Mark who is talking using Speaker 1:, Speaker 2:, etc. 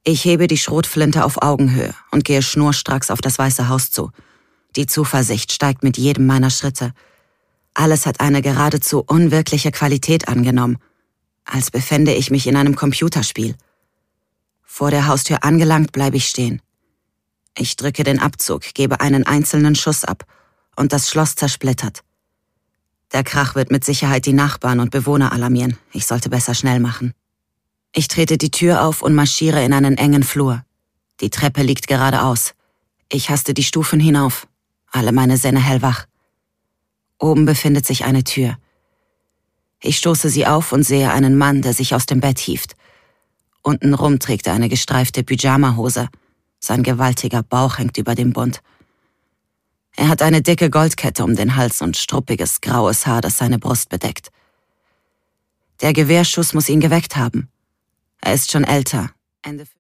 Speaker 1: Ich hebe die Schrotflinte auf Augenhöhe und gehe schnurstracks auf das Weiße Haus zu. Die Zuversicht steigt mit jedem meiner Schritte. Alles hat eine geradezu unwirkliche Qualität angenommen, als befände ich mich in einem Computerspiel. Vor der Haustür angelangt, bleibe ich stehen. Ich drücke den Abzug, gebe einen einzelnen Schuss ab und das Schloss zersplittert. Der Krach wird mit Sicherheit die Nachbarn und Bewohner alarmieren. Ich sollte besser schnell machen. Ich trete die Tür auf und marschiere in einen engen Flur. Die Treppe liegt geradeaus. Ich haste die Stufen hinauf, alle meine Sinne hellwach. Oben befindet sich eine Tür. Ich stoße sie auf und sehe einen Mann, der sich aus dem Bett hieft. Untenrum trägt er eine gestreifte Pyjamahose. Sein gewaltiger Bauch hängt über dem Bund. Er hat eine dicke Goldkette um den Hals und struppiges, graues Haar, das seine Brust bedeckt. Der Gewehrschuss muss ihn geweckt haben. Er ist schon älter, Ende